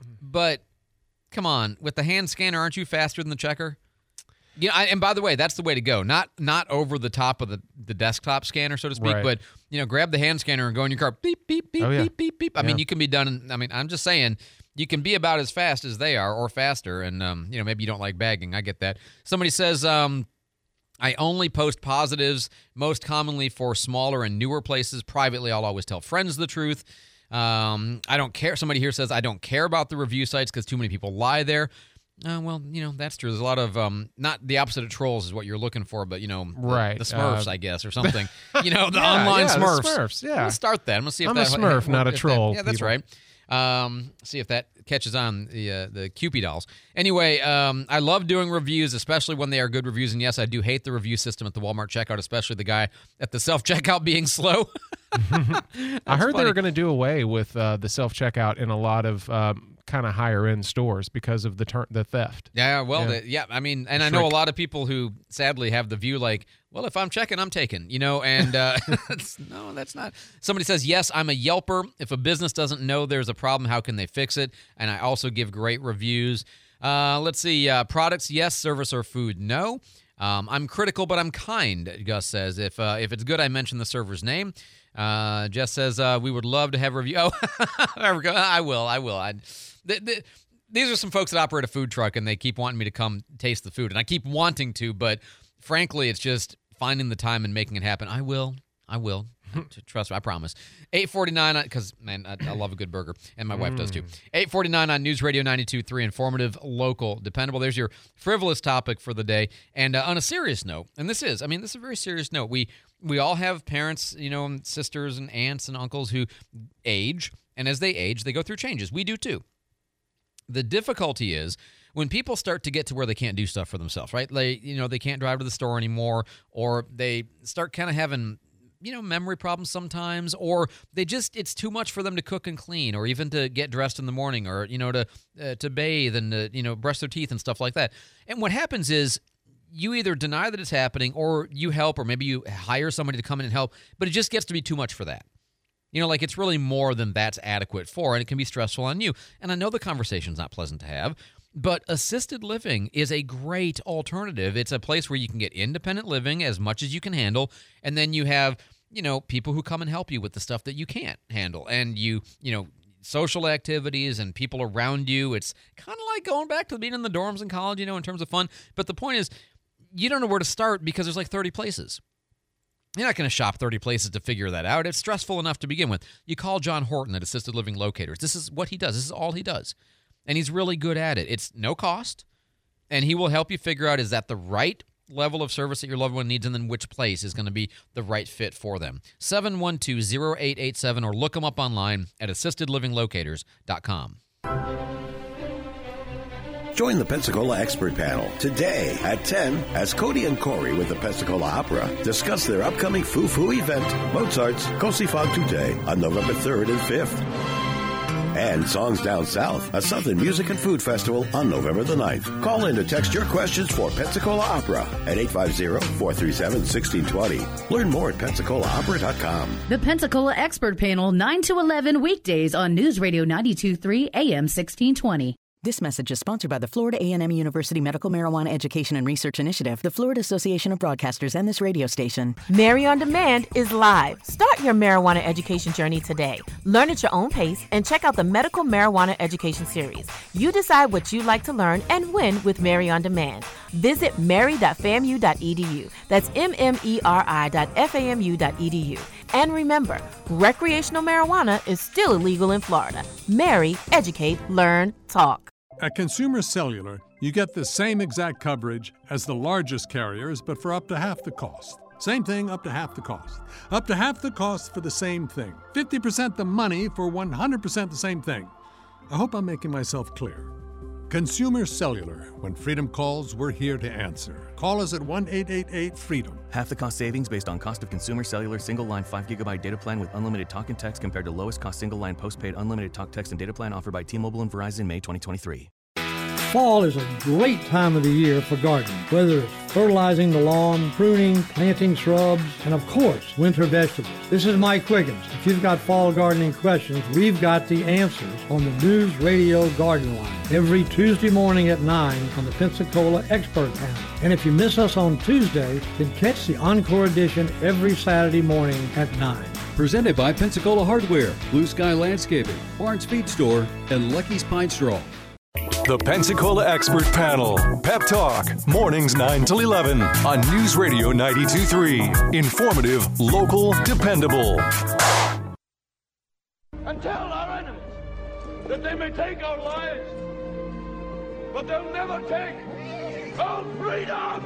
but come on, with the hand scanner, aren't you faster than the checker? Yeah, I, and by the way, that's the way to go. Not not over the top of the, the desktop scanner, so to speak, Right. but you know, grab the hand scanner and go in your car. Beep beep beep Oh, yeah. beep beep beep. I Yeah. mean, you can be done. In, I mean, I'm just saying, you can be about as fast as they are, or faster. And um, you know, maybe you don't like bagging. I get that. Somebody says, um. I only post positives, most commonly for smaller and newer places. Privately, I'll always tell friends the truth. Um, I don't care. Somebody here says, I don't care about the review sites because too many people lie there. Uh, well, you know, that's true. There's a lot of, um, not the opposite of trolls is what you're looking for, but, you know, the, Right. the Smurfs, Uh, I guess, or something. You know, the Yeah, online yeah, the Smurfs. Smurfs, yeah. Let's start that. I'm going to see if I'm that... a Smurf, not a if that- troll, yeah, that's people. right. Um, see if that catches on the uh, the Cupid dolls. Anyway, um, I love doing reviews, especially when they are good reviews. And yes, I do hate the review system at the Walmart checkout, especially the guy at the self checkout being slow. I heard they were going to do away with uh, the self checkout in a lot of um, kind of higher end stores because of the ter- the theft. Yeah, well, Yeah. the- yeah. I mean, and I know a lot of people who sadly have the view like, well, if I'm checking, I'm taking, you know, and uh, it's, no, that's not. Somebody says, yes, I'm a Yelper. If a business doesn't know there's a problem, how can they fix it? And I also give great reviews. Uh, let's see, uh, products, yes. Service or food, no. Um, I'm critical, but I'm kind, Gus says. If uh, if it's good, I mention the server's name. Uh, Jess says, uh, we would love to have a review. Oh, there we go. I will. I will. I, the, the, these are some folks that operate a food truck, and they keep wanting me to come taste the food. And I keep wanting to, but frankly, it's just finding the time and making it happen. I will. I will. Trust me, I promise. eight forty-nine, because, man, I, I love a good burger, and my wife does too. eight forty-nine on News Radio ninety-two point three, informative, local, dependable. There's your frivolous topic for the day. And uh, on a serious note, and this is, I mean, this is a very serious note. We we all have parents, you know, and sisters and aunts and uncles who age, and as they age, they go through changes. We do too. The difficulty is when people start to get to where they can't do stuff for themselves, right? They, you know, they can't drive to the store anymore, or they start kind of having, you know, memory problems sometimes, or they just, it's too much for them to cook and clean, or even to get dressed in the morning, or, you know, to uh, to bathe and, to, you know, brush their teeth and stuff like that. And what happens is you either deny that it's happening, or you help, or maybe you hire somebody to come in and help, but it just gets to be too much for that. You know, like it's really more than that's adequate for, and it can be stressful on you. And I know the conversation's not pleasant to have, but assisted living is a great alternative. It's a place where you can get independent living as much as you can handle, and then you have, you know, people who come and help you with the stuff that you can't handle, and you, you know, social activities and people around you. It's kind of like going back to being in the dorms in college, you know, in terms of fun. But the point is, you don't know where to start because there's like thirty places. You're not going to shop thirty places to figure that out. It's stressful enough to begin with. You call John Horton at Assisted Living Locators. This is what he does. This is all he does. And he's really good at it. It's no cost, and he will help you figure out, is that the right level of service that your loved one needs, and then which place is going to be the right fit for them. seven one two, zero eight eight seven, or look them up online at assisted living locators dot com. Join the Pensacola Expert Panel today at ten as Cody and Corey with the Pensacola Opera discuss their upcoming Foo-Foo event, Mozart's Cosi fan tutte, on November third and fifth. And Songs Down South, a Southern music and food festival on November the ninth. Call in to text your questions for Pensacola Opera at eight five zero, four three seven, one six two zero. Learn more at pensacola opera dot com. The Pensacola Expert Panel, nine to eleven weekdays on News Radio ninety-two point three A M sixteen twenty. This message is sponsored by the Florida A and M University Medical Marijuana Education and Research Initiative, the Florida Association of Broadcasters, and this radio station. Mary on Demand is live. Start your marijuana education journey today. Learn at your own pace and check out the Medical Marijuana Education Series. You decide what you'd like to learn and when with Mary on Demand. Visit mary dot famu dot e d u. That's M M E R I dot F A M U dot E D U. And remember, recreational marijuana is still illegal in Florida. Mary, educate, learn, talk. At Consumer Cellular, you get the same exact coverage as the largest carriers, but for up to half the cost. Same thing, up to half the cost. Up to half the cost for the same thing. fifty percent the money for one hundred percent the same thing. I hope I'm making myself clear. Consumer Cellular. When freedom calls, we're here to answer. Call us at one eight eight eight FREEDOM. Half the cost savings based on cost of Consumer Cellular single-line five gigabyte data plan with unlimited talk and text compared to lowest cost single-line postpaid unlimited talk, text, and data plan offered by T-Mobile and Verizon May twenty twenty-three. Fall is a great time of the year for gardening, whether it's fertilizing the lawn, pruning, planting shrubs, and of course, winter vegetables. This is Mike Quiggins. If you've got fall gardening questions, we've got the answers on the News Radio Garden Line every Tuesday morning at nine on the Pensacola Expert Panel. And if you miss us on Tuesday, then catch the Encore edition every Saturday morning at nine. Presented by Pensacola Hardware, Blue Sky Landscaping, Barnes Feed Store, and Lucky's Pine Straw. The Pensacola Expert Panel. Pep Talk. Mornings nine till eleven on News Radio ninety-two point three. Informative, local, dependable. And tell our enemies that they may take our lives, but they'll never take our freedom!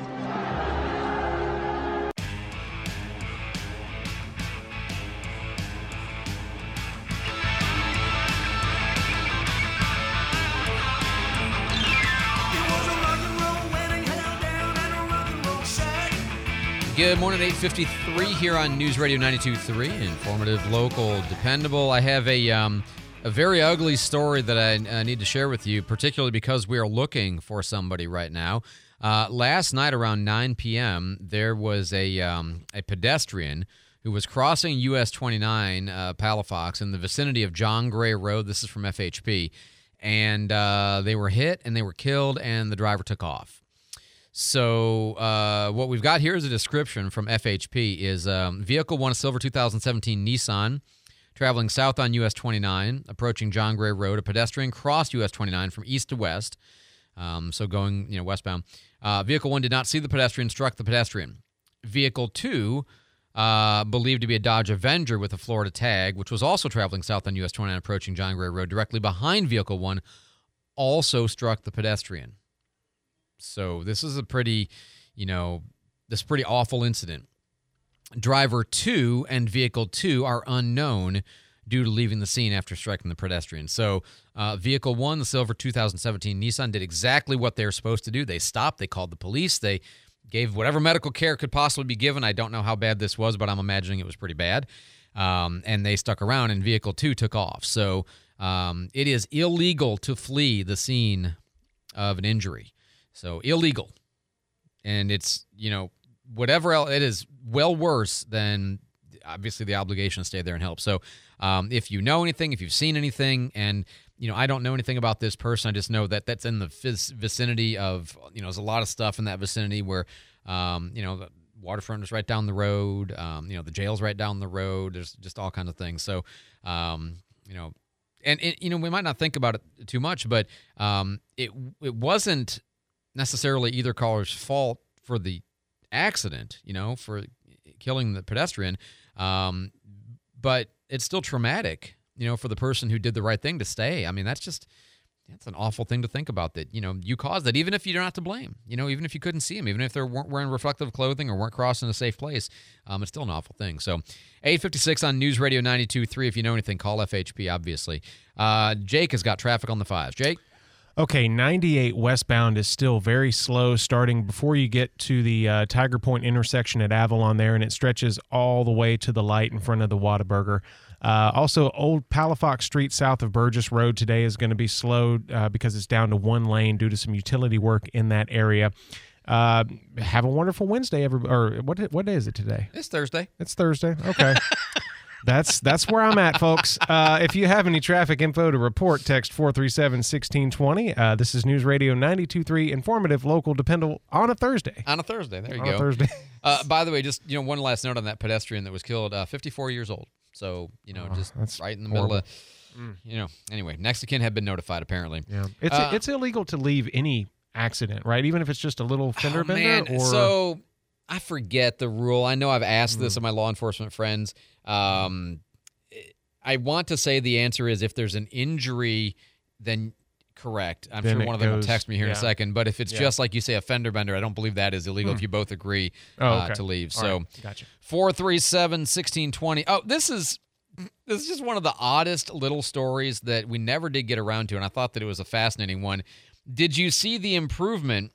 Good morning, eight fifty-three here on News Radio ninety-two point three. Informative, local, dependable. I have a um, a very ugly story that I uh, need to share with you, particularly because we are looking for somebody right now. Uh, last night around nine p.m., there was a um, a pedestrian who was crossing U S twenty-nine, uh, Palafox, in the vicinity of John Gray Road. This is from F H P. And uh, they were hit, and they were killed, and the driver took off. So uh, what we've got here is a description from F H P. Is um, vehicle one, a silver two thousand seventeen Nissan, traveling south on U S twenty-nine, approaching John Gray Road. A pedestrian crossed U S twenty-nine from east to west, um, so going you know westbound. Uh, vehicle one did not see the pedestrian, struck the pedestrian. Vehicle two, uh, believed to be a Dodge Avenger with a Florida tag, which was also traveling south on U S twenty-nine, approaching John Gray Road, directly behind vehicle one, also struck the pedestrian. So this is a pretty, you know, this pretty awful incident. Driver two and vehicle two are unknown due to leaving the scene after striking the pedestrian. So uh, vehicle one, the silver two thousand seventeen Nissan, did exactly what they were supposed to do. They stopped. They called the police. They gave whatever medical care could possibly be given. I don't know how bad this was, but I'm imagining it was pretty bad. Um, and they stuck around, and vehicle two took off. So um, it is illegal to flee the scene of an injury. So illegal. And it's, you know, whatever else, it is well worse than obviously the obligation to stay there and help. So um, if you know anything, if you've seen anything, and, you know, I don't know anything about this person, I just know that that's in the vicinity of, you know, there's a lot of stuff in that vicinity where, um, you know, the waterfront is right down the road. Um, you know, the jail's right down the road. There's just all kinds of things. So, um, you know, and, it, you know, we might not think about it too much, but um, it it wasn't necessarily either caller's fault for the accident, you know, for killing the pedestrian, um, but it's still traumatic, you know, for the person who did the right thing to stay. I mean, that's just, that's an awful thing to think about, that, you know, you caused that, even if you're not to blame, you know, even if you couldn't see them, even if they weren't wearing reflective clothing or weren't crossing a safe place, um, it's still an awful thing. So eight fifty-six on News Radio ninety-two point three. If you know anything, call F H P, obviously. Uh, Jake has got traffic on the fives. Jake? Okay, ninety-eight westbound is still very slow, starting before you get to the uh, Tiger Point intersection at Avalon there, and it stretches all the way to the light in front of the Whataburger. Uh, also, Old Palafox Street south of Burgess Road today is going to be slowed uh, because it's down to one lane due to some utility work in that area. Uh, have a wonderful Wednesday, everybody. Or what? What day is it today? It's Thursday. It's Thursday. Okay. That's that's where I'm at, folks. Uh, if you have any traffic info to report, text four three seven, one six two zero. Uh, this is News Radio ninety-two point three, informative, local, dependable, on a Thursday. On a Thursday. There you on go. On a Thursday. uh, by the way, just you know, one last note on that pedestrian that was killed, uh, fifty-four years old. So, you know, oh, just that's right in the horrible. middle of, mm. you know, anyway, next of kin had been notified, apparently. Yeah. It's uh, it's illegal to leave any accident, right? Even if it's just a little fender oh, bender? Man. Or... So, I forget the rule. I know I've asked mm. this of my law enforcement friends. Um, I want to say the answer is if there's an injury, then correct. I'm then sure one of them goes, will text me here yeah. in a second. But if it's yeah. just like you say, a fender bender, I don't believe that is illegal hmm. if you both agree oh, uh, okay. to leave. All so, right. Gotcha. four three seven, one six two zero. Oh, this is this is just one of the oddest little stories that we never did get around to, and I thought that it was a fascinating one. Did you see the improvement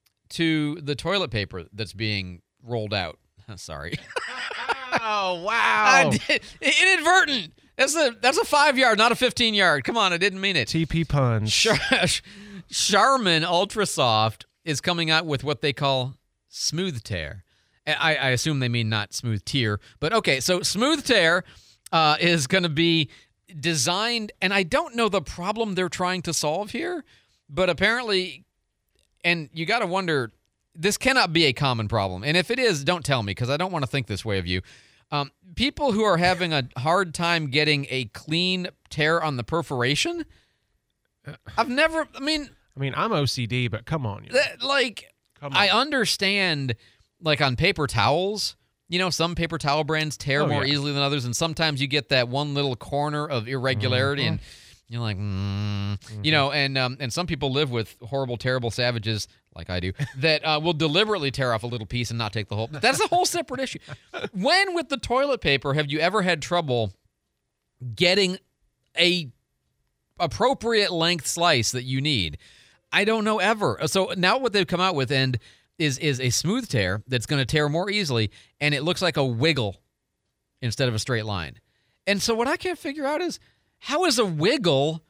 to the toilet paper that's being rolled out? Sorry. Oh, wow. I did, inadvertent. That's a that's a five yard, not a fifteen yard. Come on, I didn't mean it. T P puns. Char- Charmin Ultrasoft is coming out with what they call Smooth Tear. I, I assume they mean not Smooth Tear, but okay. So Smooth Tear uh, is going to be designed, and I don't know the problem they're trying to solve here, but apparently, and you got to wonder, this cannot be a common problem. And if it is, don't tell me, because I don't want to think this way of you. Um, people who are having a hard time getting a clean tear on the perforation, I've never, I mean... I mean, I'm O C D, but come on. You know. That, like, come on. I understand, like, on paper towels, you know, some paper towel brands tear oh, more yeah. easily than others, and sometimes you get that one little corner of irregularity, mm-hmm. and you're like, mm. mm-hmm. you know, and um, and some people live with horrible, terrible savages, like I do, that uh, will deliberately tear off a little piece and not take the whole. That's a whole separate issue. When with the toilet paper have you ever had trouble getting a appropriate length slice that you need? I don't know ever. So now what they've come out with and is is a smooth tear that's going to tear more easily, and it looks like a wiggle instead of a straight line. And so what I can't figure out is, how is a wiggle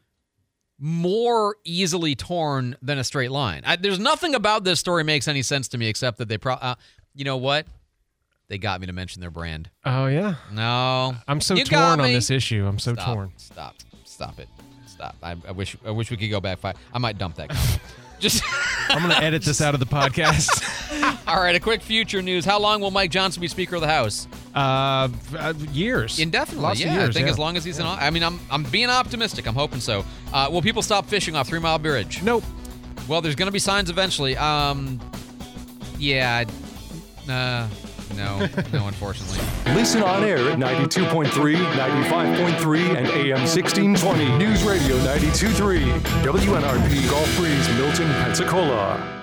more easily torn than a straight line? I, there's nothing about this story makes any sense to me except that they pro. Uh, you know what? they got me to mention their brand. Oh, yeah? No. I'm so You got torn on me. this issue. I'm so Stop. torn. Stop. Stop it. Stop. I, I wish I wish we could go back five. I might dump that comment. Just I'm going to edit this out of the podcast. All right, a quick future news. How long will Mike Johnson be Speaker of the House? Uh, uh years. Indefinitely, Lots yeah. of years, I think yeah. as long as he's in. I mean, I'm I'm being optimistic. I'm hoping so. Uh, will people stop fishing off Three Mile Bridge? Nope. Well, there's going to be signs eventually. Um, yeah. Uh, no, no, unfortunately. Listen on air at ninety-two point three, ninety-five point three, and A M sixteen twenty. News Radio ninety-two point three. W N R P Gulf Breeze, Milton, Pensacola.